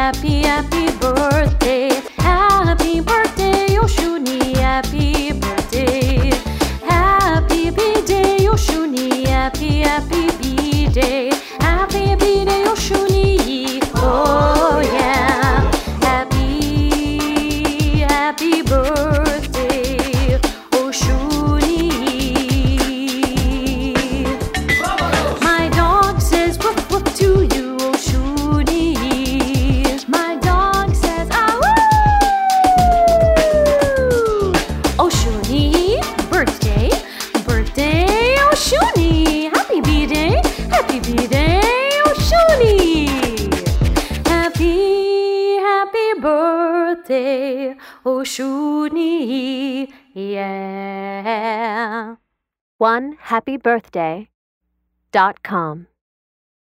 happy, happy birthday. Happy birthday, Oshuni, happy birthday. Happy B-Day, Oshuni, happy, happy B-Day. Happy B-Day, Oshuni, oh yeah. Happy, happy birthday, Oshuni. My dog says woof woof to you, Oshuni. My dog says ah woo. Oshuni, birthday, birthday, Oshuni. Happy B-Day, happy B-Day, Oshuni. Happy, happy birthday, Oshuni, yeah. OneHappyBirthday.com